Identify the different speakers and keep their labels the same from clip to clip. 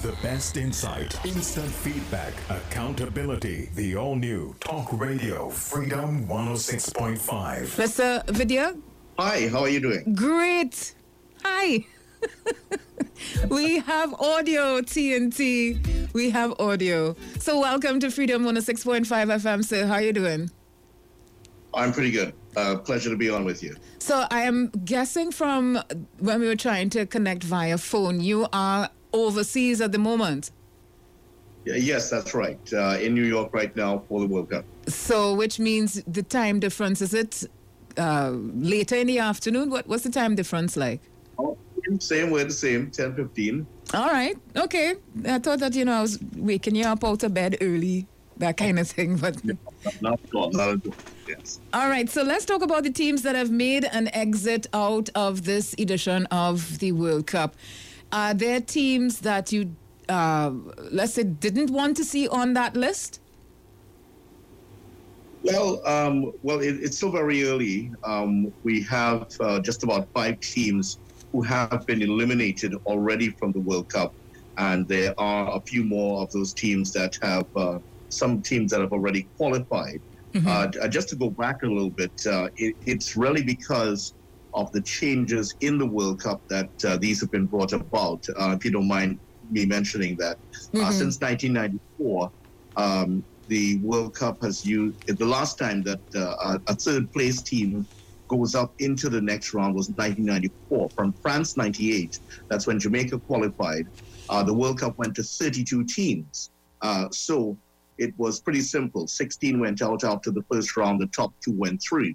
Speaker 1: The best insight, instant feedback, accountability. The all-new Talk Radio Freedom 106.5.
Speaker 2: Mr. Vidya?
Speaker 3: Hi, how are you doing?
Speaker 2: Great. Hi. We have audio, TNT. We have audio. So welcome to Freedom 106.5 FM, sir. How are you doing?
Speaker 3: I'm pretty good. Pleasure to be on with you.
Speaker 2: So I am guessing from when we were trying to connect via phone, you are overseas at the moment.
Speaker 3: Yes, that's right. In New York right now for the World Cup.
Speaker 2: So which means the time difference, is it later in the afternoon? What's the time difference like?
Speaker 3: Oh, same way, the same, 10:15.
Speaker 2: All right. Okay. I thought that, I was waking you up out of bed early, that kind of thing. But
Speaker 3: Not at all. Yes.
Speaker 2: All right. So let's talk about the teams that have made an exit out of this edition of the World Cup. Are there teams that you, let's say, didn't want to see on that list?
Speaker 3: Well, it's still very early. We have just about 5 teams who have been eliminated already from the World Cup, and there are a few more of those teams that have some teams that have already qualified.
Speaker 2: Mm-hmm.
Speaker 3: Just to go back a little bit, it's really because of the changes in the World Cup that these have been brought about. If you don't mind me mentioning that, since 1994. The World Cup has used, the last time that a third place team goes up into the next round was 1994. From France 98, that's when Jamaica qualified. The World Cup went to 32 teams. So it was pretty simple. 16 went out after the first round, the top 2 went through.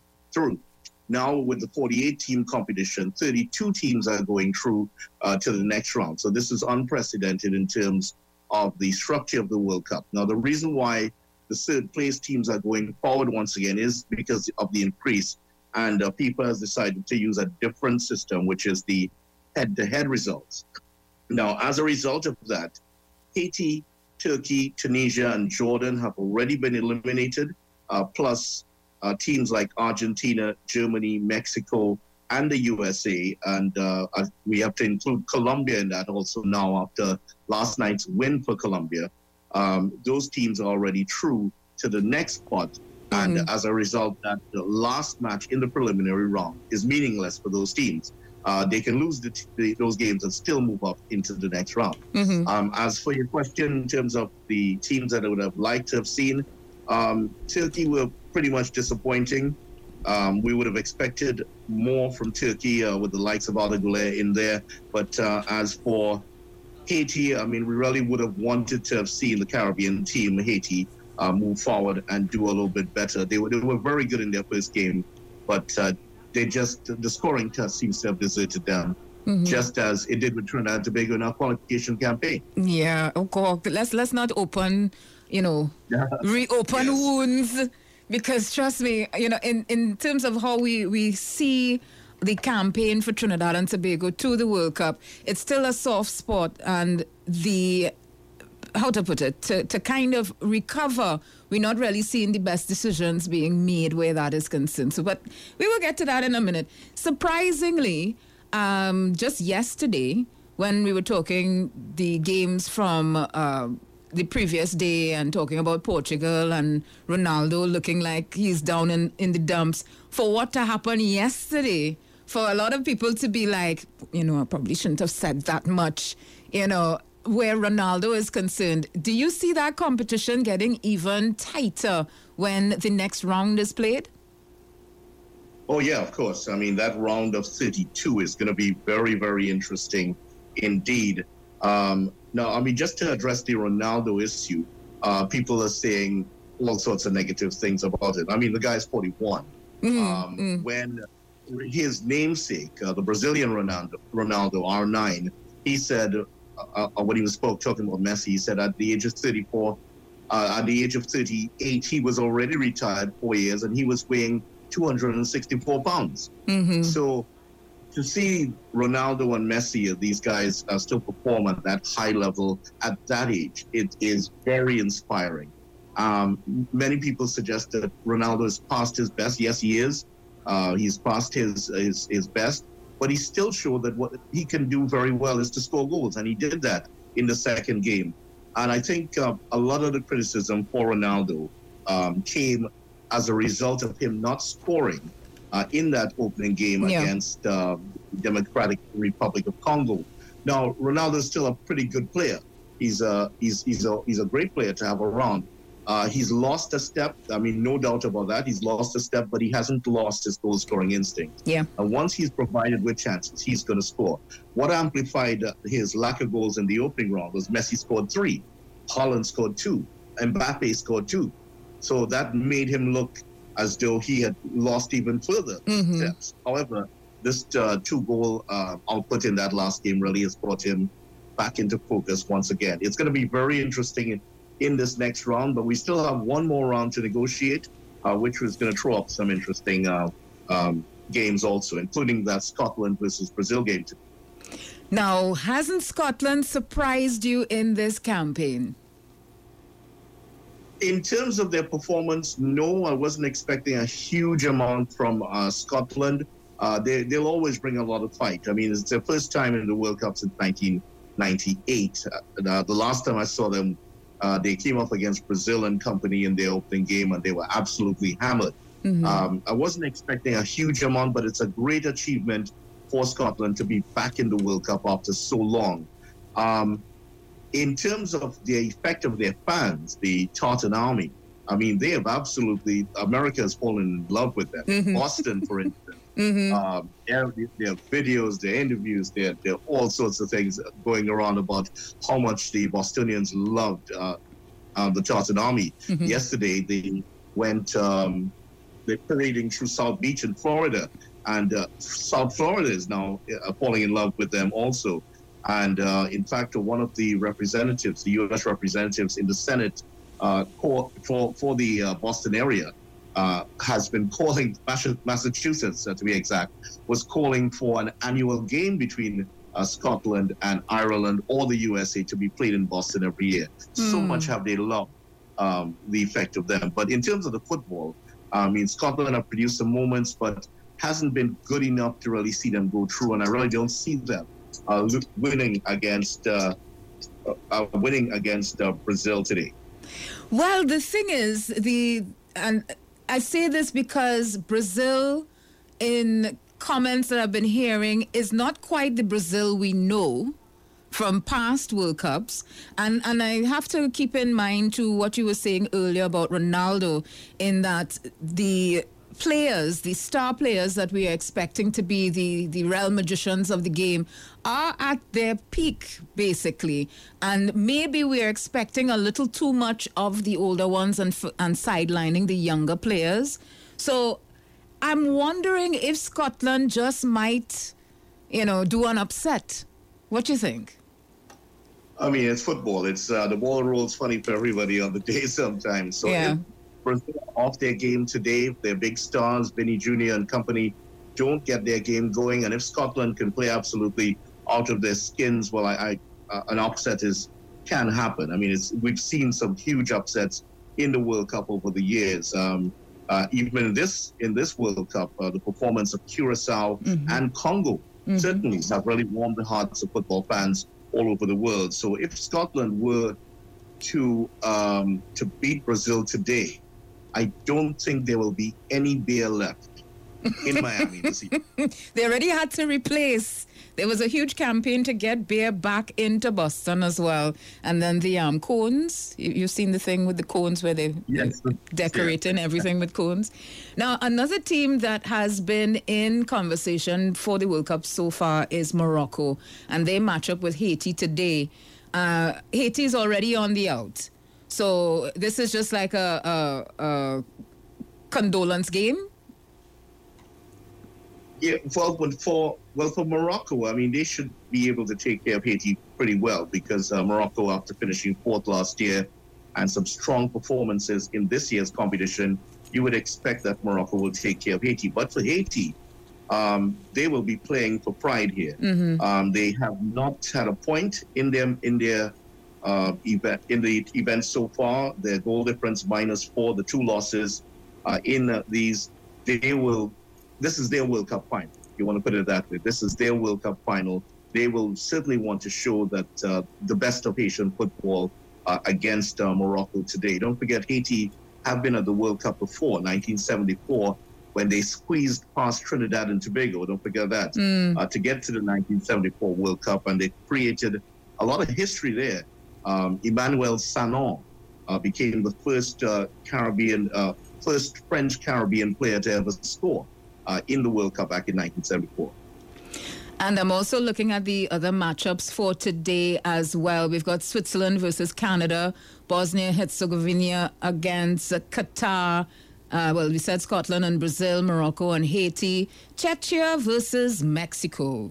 Speaker 3: Now with the 48-team competition, 32 teams are going through to the next round. So this is unprecedented in terms of the structure of the World Cup. Now the reason why the third place teams are going forward once again is because of the increase, and FIFA has decided to use a different system, which is the head-to-head results. Now, as a result of that, Haiti, Turkey, Tunisia, and Jordan have already been eliminated, plus teams like Argentina, Germany, Mexico, and the USA, and we have to include Colombia in that also now after last night's win for Colombia. Those teams are already through to the next spot, and as a result, that the last match in the preliminary round is meaningless for those teams. They can lose those games and still move up into the next round. As for your question in terms of the teams that I would have liked to have seen, Turkey were pretty much disappointing. We would have expected more from Turkey with the likes of Arda Güler in there, but as for Haiti, I mean, we really would have wanted to have seen the Caribbean team, Haiti, move forward and do a little bit better. They were very good in their first game, but the scoring test seems to have deserted them, just as it did with Trinidad and Tobago in our qualification campaign.
Speaker 2: Yeah, of course. Let's not open, reopen wounds, because trust me, in terms of how we see the campaign for Trinidad and Tobago to the World Cup, it's still a soft spot, and to kind of recover, we're not really seeing the best decisions being made where that is concerned. So, but we will get to that in a minute. Surprisingly, just yesterday, when we were talking the games from the previous day and talking about Portugal and Ronaldo looking like he's down in the dumps, for what to happen yesterday, for a lot of people to be like, I probably shouldn't have said that much, where Ronaldo is concerned. Do you see that competition getting even tighter when the next round is played?
Speaker 3: Oh, yeah, of course. I mean, that round of 32 is going to be very, very interesting indeed. Now, I mean, just to address the Ronaldo issue, people are saying all sorts of negative things about it. I mean, the guy's 41. When his namesake, the Brazilian Ronaldo, R9, he said, when he was talking about Messi, he said at the age of 34, at the age of 38, he was already retired 4 years, and he was weighing 264 pounds. So to see Ronaldo and Messi, these guys still perform at that high level at that age, it is very inspiring. Many people suggest that Ronaldo is past his best. Yes, he is. He's past his best, but he still showed that what he can do very well is to score goals, and he did that in the second game. And I think a lot of the criticism for Ronaldo came as a result of him not scoring in that opening game against the Democratic Republic of Congo. Now, Ronaldo is still a pretty good player. He's a great player to have around. He's lost a step. I mean, no doubt about that. He's lost a step, but he hasn't lost his goal-scoring instinct.
Speaker 2: Yeah.
Speaker 3: And once he's provided with chances, he's going to score. What amplified his lack of goals in the opening round was Messi scored 3, Haaland scored 2, Mbappe scored 2. So that made him look as though he had lost even further steps. However, this 2-goal output in that last game really has brought him back into focus once again. It's going to be very interesting in this next round, but we still have one more round to negotiate, which was going to throw up some interesting games also, including that Scotland versus Brazil game.
Speaker 2: Now, hasn't Scotland surprised you in this campaign?
Speaker 3: In terms of their performance, no, I wasn't expecting a huge amount from Scotland. They'll always bring a lot of fight. I mean, it's their first time in the World Cup since 1998. The last time I saw them, they came up against Brazil and company in their opening game, and they were absolutely hammered. I wasn't expecting a huge amount, but it's a great achievement for Scotland to be back in the World Cup after so long. In terms of the effect of their fans, the Tartan Army, I mean, they have absolutely, America has fallen in love with them. Boston, for instance, their videos, their interviews, there are all sorts of things going around about how much the Bostonians loved the Tartan Army. Yesterday, they went, they're parading through South Beach in Florida, and South Florida is now falling in love with them also. And in fact, one of the representatives, the U.S. representatives in the Senate for the Boston area, has been calling, Massachusetts to be exact, was calling for an annual game between Scotland and Ireland or the USA to be played in Boston every year. So much have they loved the effect of them. But in terms of the football, I mean, Scotland have produced some moments, but hasn't been good enough to really see them go through. And I really don't see them winning against Brazil today.
Speaker 2: Well, the thing is, and I say this because Brazil, in comments that I've been hearing, is not quite the Brazil we know from past World Cups. And I have to keep in mind, to what you were saying earlier about Ronaldo, in that the players, the star players that we are expecting to be the real magicians of the game, are at their peak, basically. And maybe we're expecting a little too much of the older ones and sidelining the younger players. So I'm wondering if Scotland just might, do an upset. What do you think?
Speaker 3: I mean, it's football. It's the ball rolls funny for everybody on the day sometimes. So if Brazil off their game today, their big stars, Vinny Jr. and company, don't get their game going, and if Scotland can play absolutely out of their skins, well, an upset can happen. I mean, we've seen some huge upsets in the World Cup over the years. Even in this World Cup, the performance of Curacao and Congo certainly have really warmed the hearts of football fans all over the world. So if Scotland were to beat Brazil today, I don't think there will be any beer left in Miami this evening.
Speaker 2: They already had to replace. There was a huge campaign to get beer back into Boston as well. And then the cones. You've seen the thing with the cones where they're decorating everything with cones. Now, another team that has been in conversation for the World Cup so far is Morocco. And they match up with Haiti today. Haiti is already on the out. So this is just like a condolence game.
Speaker 3: Yeah, well, for Morocco, I mean, they should be able to take care of Haiti pretty well, because Morocco, after finishing fourth last year and some strong performances in this year's competition, you would expect that Morocco will take care of Haiti. But for Haiti, they will be playing for pride here. They have not had a point in the event so far. Their goal difference -4, the 2 losses in these. This is their World Cup final. You want to put it that way. This is their World Cup final. they will certainly want to show that the best of Haitian football against Morocco today. Don't forget, Haiti have been at the World Cup before, 1974, when they squeezed past Trinidad and Tobago. Don't forget that, to get to the 1974 World Cup, and they created a lot of history there. Emmanuel Sanon became the first first French Caribbean player to ever score in the World Cup back in 1974.
Speaker 2: And I'm also looking at the other matchups for today as well. We've got Switzerland versus Canada, Bosnia-Herzegovina against Qatar. We said Scotland and Brazil, Morocco and Haiti. Czechia versus Mexico.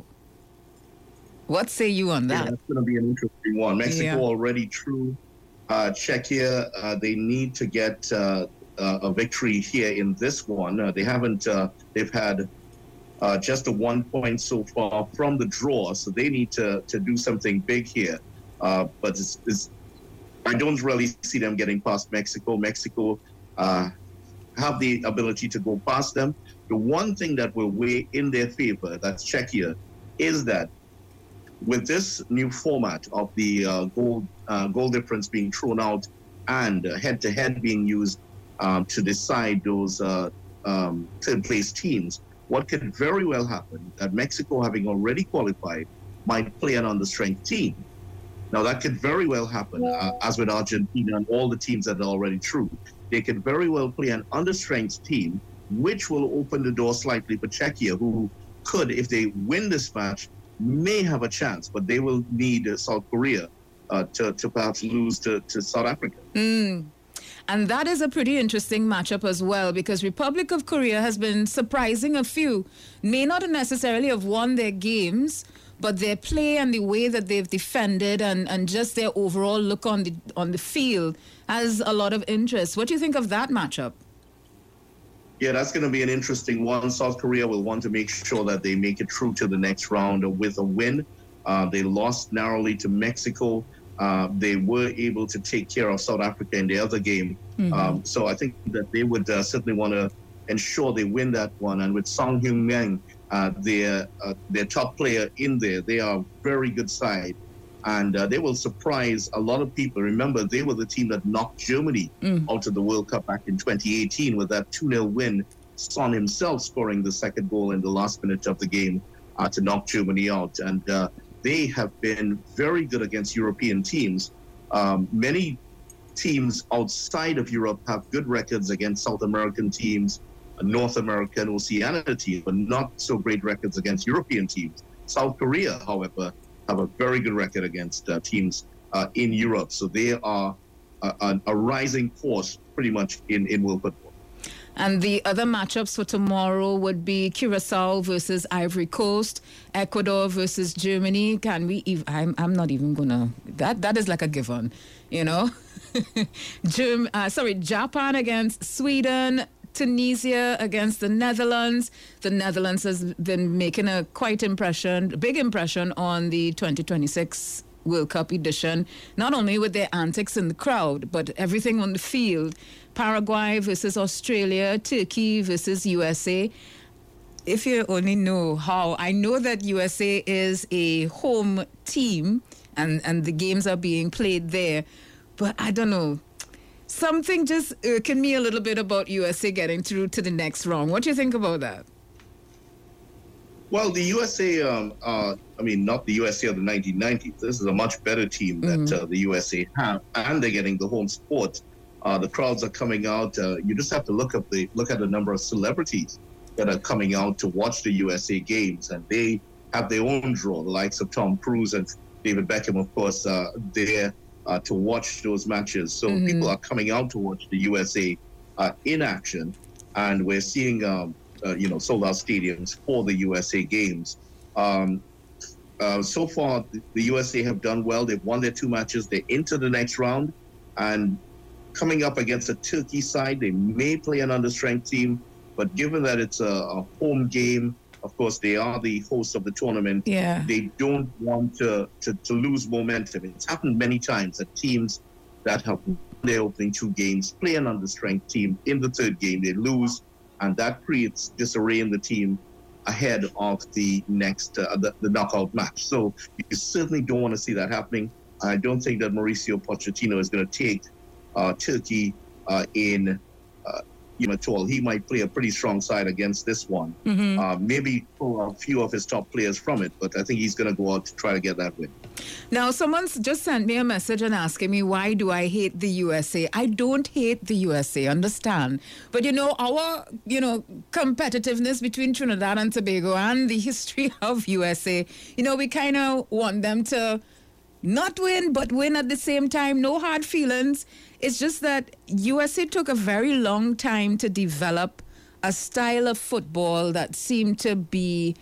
Speaker 2: What say you on that?
Speaker 3: Yeah, that's going to be an interesting one. Mexico already through. Czechia, they need to get a victory here in this one. They haven't. They've had just a 1 point so far from the draw, so they need to do something big here. But I don't really see them getting past Mexico. Mexico have the ability to go past them. The one thing that will weigh in their favor, that's Czechia, is that with this new format of the goal difference being thrown out and head-to-head being used to decide those third-place teams, what could very well happen that Mexico, having already qualified, might play an understrength team. Now, that could very well happen, as with Argentina and all the teams that are already through. They could very well play an understrength team, which will open the door slightly for Czechia, who could, if they win this match, may have a chance, but they will need South Korea to perhaps lose to South Africa.
Speaker 2: And that is a pretty interesting matchup as well, because Republic of Korea has been surprising a few. May not necessarily have won their games, but their play and the way that they've defended and just their overall look on the field has a lot of interest. What do you think of that matchup?
Speaker 3: Yeah, that's going to be an interesting one. South Korea will want to make sure that they make it through to the next round with a win. They lost narrowly to Mexico. They were able to take care of South Africa in the other game. So I think that they would certainly want to ensure they win that one. And with Song Heung-min, their top player in there, they are a very good side. And they will surprise a lot of people. Remember, they were the team that knocked Germany out of the World Cup back in 2018 with that 2-0 win. Son himself scoring the second goal in the last minute of the game to knock Germany out. And they have been very good against European teams. Many teams outside of Europe have good records against South American teams, North American, Oceania teams, but not so great records against European teams. South Korea, however, have a very good record against teams in Europe. So they are a rising force pretty much in world football.
Speaker 2: And the other matchups for tomorrow would be Curacao versus Ivory Coast, Ecuador versus Germany. Can we even, I'm not even gonna, that is like a given, you know. Japan against Sweden, Tunisia against the Netherlands. The Netherlands has been making a big impression on the 2026 World Cup edition, not only with their antics in the crowd, but everything on the field. Paraguay versus Australia, Turkey versus USA. If you only know how, I know that USA is a home team and the games are being played there, but I don't know. Something just irking me a little bit about USA getting through to the next round. What do you think about that?
Speaker 3: Well, the USA, not the USA of the 1990s. This is a much better team that the USA have, and they're getting the home support. The crowds are coming out. You just have to look at the number of celebrities that are coming out to watch the USA games, and they have their own draw. The likes of Tom Cruise and David Beckham, of course, there to watch those matches. So people are coming out to watch the USA in action, and we're seeing sold-out stadiums for the USA games. So far, the USA have done well. They've won their 2 matches. They're into the next round, and coming up against a Turkey side, they may play an understrength team, but given that it's a home game, of course, they are the hosts of the tournament.
Speaker 2: Yeah.
Speaker 3: They don't want to lose momentum. It's happened many times that teams that have won their opening 2 games play an understrength team. In the 3rd game, they lose, and that creates disarray in the team. ahead of the next the knockout match. So you certainly don't want to see that happening. I don't think that Mauricio Pochettino is going to take Turkey in at all. He might play a pretty strong side against this one. Maybe pull a few of his top players from it, but I think he's going to go out to try to get that win.
Speaker 2: Now, someone's just sent me a message and asking me, why do I hate the USA? I don't hate the USA, understand? But, our, competitiveness between Trinidad and Tobago and the history of USA, we kind of want them to not win, but win at the same time. No hard feelings. It's just that USA took a very long time to develop a style of football that seemed to be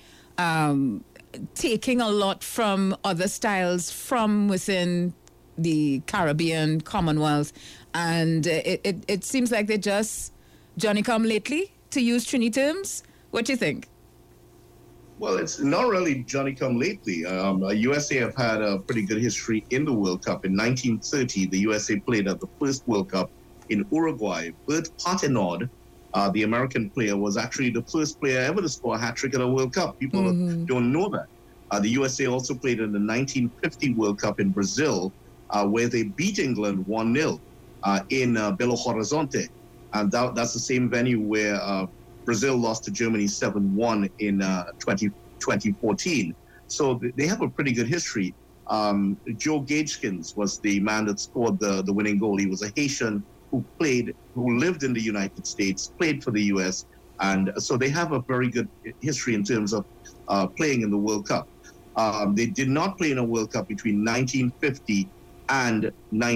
Speaker 2: taking a lot from other styles from within the Caribbean Commonwealth. And it seems like they just Johnny come lately, to use Trini terms. What do you think?
Speaker 3: Well, it's not really Johnny come lately. USA have had a pretty good history in the World Cup. In 1930, the USA played at the first World Cup in Uruguay. Bert Patenaude, the American player, was actually the first player ever to score a hat-trick at a World Cup. People don't know that. The USA also played in the 1950 World Cup in Brazil, where they beat England 1-0 in Belo Horizonte. And that's the same venue where Brazil lost to Germany 7-1 in 2014. So they have a pretty good history. Joe Gagekins was the man that scored the winning goal. He was a Haitian who lived in the United States, played for the U.S., and so they have a very good history in terms of playing in the World Cup. They did not play in a World Cup between 1950 and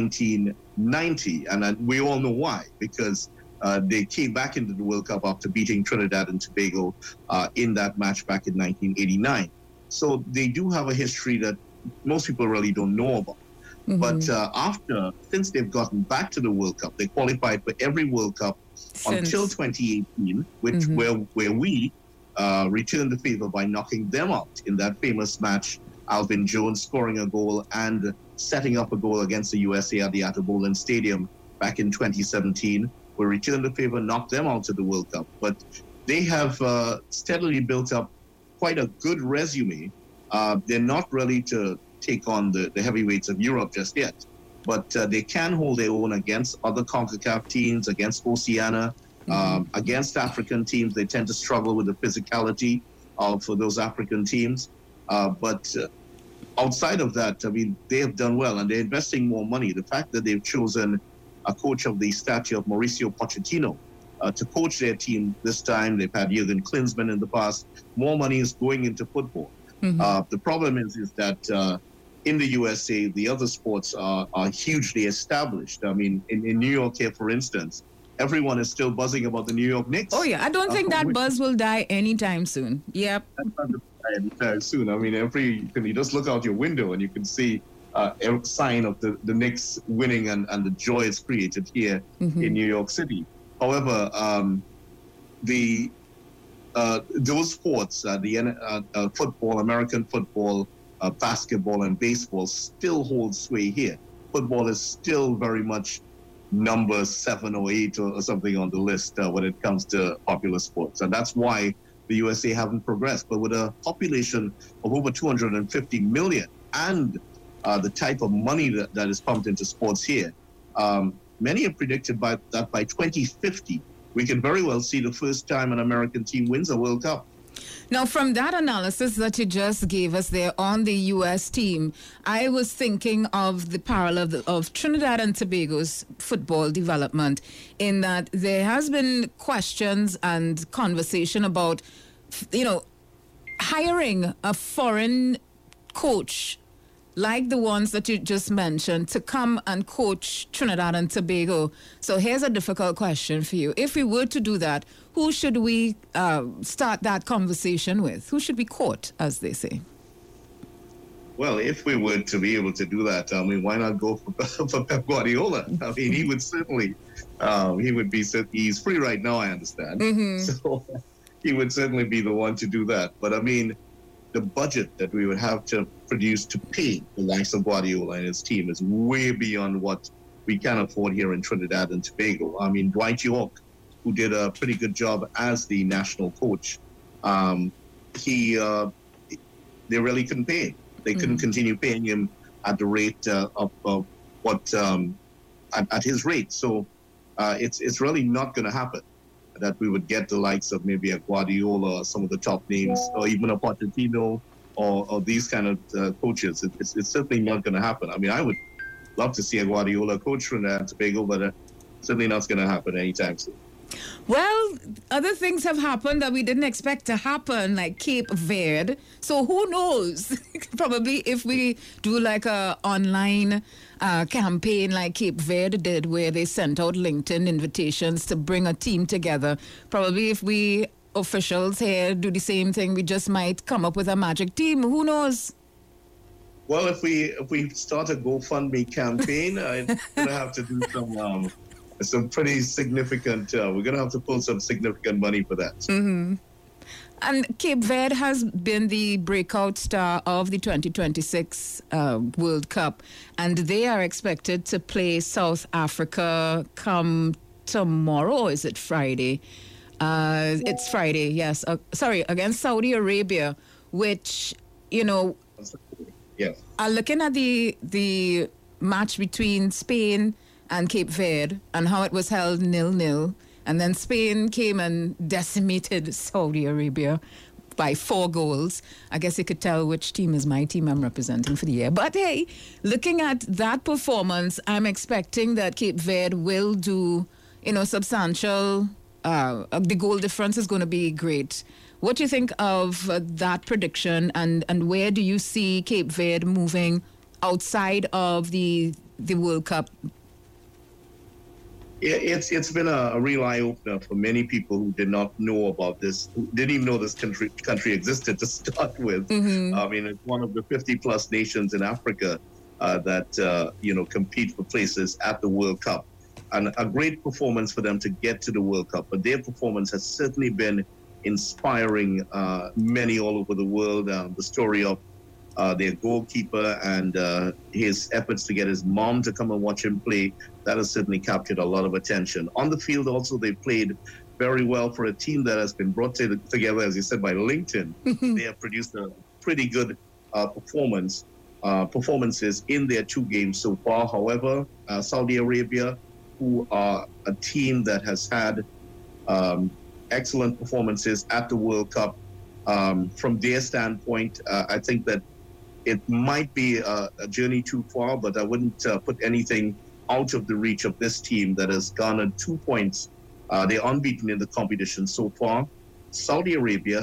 Speaker 3: 1990, and we all know why, because they came back into the World Cup after beating Trinidad and Tobago in that match back in 1989. So they do have a history that most people really don't know about. But since they've gotten back to the World Cup, they qualified for every World Cup until 2018, where we returned the favor by knocking them out in that famous match. Alvin Jones scoring a goal and setting up a goal against the USA at the Ato Boldon Stadium back in 2017. We returned the favor, knocked them out of the World Cup. But they have steadily built up quite a good resume. They're not ready to take on the heavyweights of Europe just yet. But they can hold their own against other CONCACAF teams, against Oceania, against African teams. They tend to struggle with the physicality for those African teams. But outside of that, I mean, they have done well, and they're investing more money. The fact that they've chosen a coach of the stature of Mauricio Pochettino to coach their team this time. They've had Jurgen Klinsmann in the past. More money is going into football. The problem is that in the USA, the other sports are hugely established. I mean, in New York here, for instance, everyone is still buzzing about the New York Knicks.
Speaker 2: Oh, yeah. I don't think that buzz will die anytime soon. Yep.
Speaker 3: Anytime soon. I mean, you just look out your window and you can see a sign of the Knicks winning and the joy it's created here in New York City. However, those sports, football, American football, basketball, and baseball still hold sway here. Football is still very much number 7 or 8 or something on the list when it comes to popular sports. And that's why the USA haven't progressed. But with a population of over 250 million and the type of money that is pumped into sports here, many have predicted that by 2050, we can very well see the first time an American team wins a World Cup.
Speaker 2: Now, from that analysis that you just gave us there on the U.S. team, I was thinking of the parallel of Trinidad and Tobago's football development, in that there has been questions and conversation about, hiring a foreign coach like the ones that you just mentioned to come and coach Trinidad and Tobago. So here's a difficult question for you. If we were to do that, who should we start that conversation with? Who should be court, as they say?
Speaker 3: Well, if we were to be able to do that, I mean, why not go for Pep Guardiola? I mean, he would certainly, he's free right now, I understand. So he would certainly be the one to do that. But I mean, the budget that we would have to produce to pay the likes of Guardiola and his team is way beyond what we can afford here in Trinidad and Tobago. I mean, Dwight York, who did a pretty good job as the national coach, they really couldn't pay him. They couldn't continue paying him at the rate of what at his rate. So it's really not going to happen that we would get the likes of maybe a Guardiola or some of the top names, or even a Pochettino or these kind of coaches. It's certainly not going to happen. I mean, I would love to see a Guardiola coach from Tobago, but certainly not going to happen anytime soon.
Speaker 2: Well, other things have happened that we didn't expect to happen, like Cape Verde. So who knows? Probably if we do like a online campaign like Cape Verde did, where they sent out LinkedIn invitations to bring a team together. Probably if we officials here do the same thing, we just might come up with a magic team. Who knows?
Speaker 3: Well, if we start a GoFundMe campaign, I'm gonna have to do some pretty significant. We're gonna have to pull some significant money for that.
Speaker 2: Mm-hmm. And Cape Verde has been the breakout star of the 2026 World Cup, and they are expected to play South Africa come tomorrow. Or is it Friday? It's Friday. Yes. Sorry, against Saudi Arabia, which
Speaker 3: Yeah.
Speaker 2: Looking at the match between Spain and Cape Verde and how it was held 0-0, and then Spain came and decimated Saudi Arabia by 4 goals. I guess you could tell which team is my team I'm representing for the year. But hey, looking at that performance, I'm expecting that Cape Verde will do, substantial. The goal difference is going to be great. What do you think of that prediction, and where do you see Cape Verde moving outside of the World Cup?
Speaker 3: It's been a real eye-opener for many people who did not know about this, who didn't even know this country existed to start with.
Speaker 2: Mm-hmm.
Speaker 3: I mean, it's one of the 50-plus nations in Africa that compete for places at the World Cup. And a great performance for them to get to the World Cup. But their performance has certainly been inspiring many all over the world. The story of their goalkeeper and his efforts to get his mom to come and watch him play, that has certainly captured a lot of attention. On the field also, they played very well for a team that has been brought together, as you said, by LinkedIn. They have produced a pretty good performances in their 2 games so far. However, Saudi Arabia, who are a team that has had excellent performances at the World Cup, from their standpoint, I think that it might be a journey too far, but I wouldn't put anything out of the reach of this team that has garnered 2 points. They're unbeaten in the competition so far. Saudi Arabia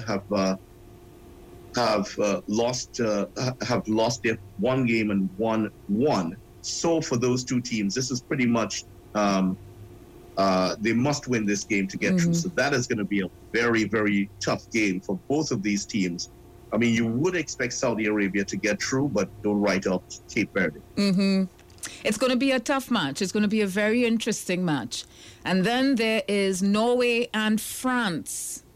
Speaker 3: have lost their 1 game and won 1. So for those 2 teams, this is pretty much they must win this game to get through. So that is going to be a very, very tough game for both of these teams. I mean, you would expect Saudi Arabia to get through, but don't write off Cape Verde.
Speaker 2: Mm-hmm. It's going to be a tough match. It's going to be a very interesting match. And then there is Norway and France.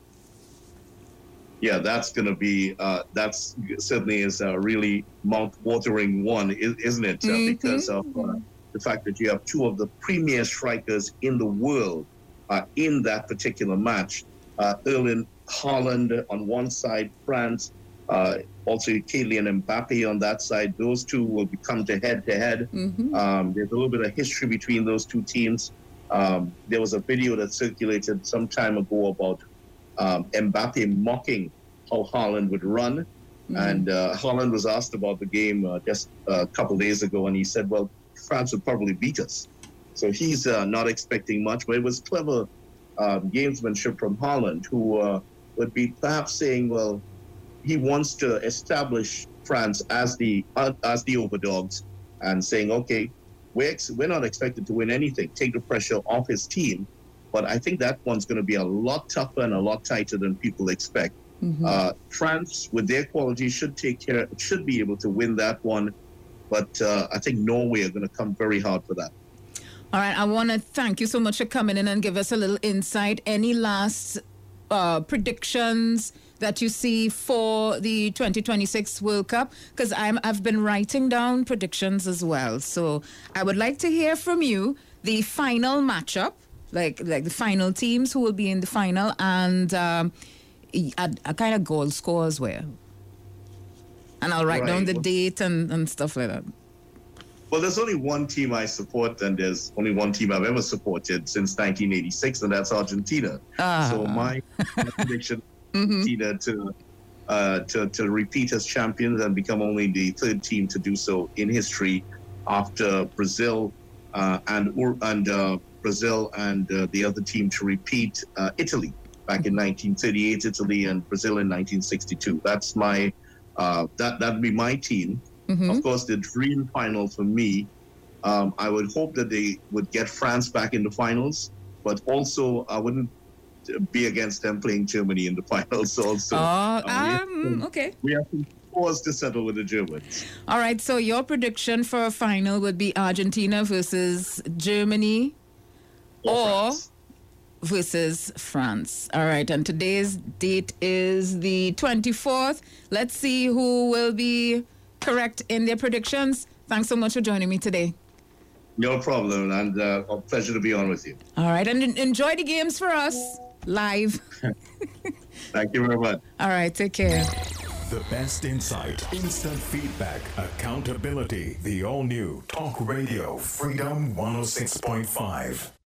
Speaker 3: Yeah, that's going to be, that's certainly is a really mouth-watering one, isn't it? Because of the fact that you have 2 of the premier strikers in the world in that particular match. Erling Haaland on one side, France, also Kylian Mbappe on that side. Those 2 will come to head-to-head. There's a little bit of history between those 2 teams. There was a video that circulated some time ago about Mbappe mocking how Haaland would run. And Haaland was asked about the game just a couple days ago, and he said, well, France would probably beat us. So he's not expecting much, but it was clever gamesmanship from Haaland, who would be perhaps saying, well, he wants to establish France as the overdogs, and saying, okay, we're not expected to win anything. Take the pressure off his team. But I think that one's going to be a lot tougher and a lot tighter than people expect. France, with their quality, should be able to win that one. But I think Norway are going to come very hard for that.
Speaker 2: All right. I want to thank you so much for coming in and give us a little insight. Any last predictions that you see for the 2026 World Cup? Because I've been writing down predictions as well. So I would like to hear from you the final matchup, like the final teams who will be in the final, and a kind of goal scores were. And I'll write down the date and stuff like that.
Speaker 3: Well, there's only one team I support, and there's only one team I've ever supported since 1986, and that's Argentina. So my prediction Argentina to repeat as champions and become only the third team to do so in history after Brazil and Brazil and the other team to repeat Italy back in 1938, Italy and Brazil in 1962. That's my that'd be my team. Of course, the dream final for me, I would hope that they would get France back in the finals, but also I wouldn't be against them playing Germany in the finals also.
Speaker 2: Okay.
Speaker 3: We have to pause to settle with the Germans.
Speaker 2: All right, so your prediction for a final would be Argentina versus Germany or
Speaker 3: France.
Speaker 2: Versus France. All right, and today's date is the 24th. Let's see who will be correct in their predictions. Thanks so much for joining me today.
Speaker 3: No problem, and a pleasure to be on with you.
Speaker 2: All right, and enjoy the games for us live.
Speaker 3: Thank you very much.
Speaker 2: All right, take care.
Speaker 1: The best insight, instant feedback, accountability. The all-new Talk Radio Freedom 106.5.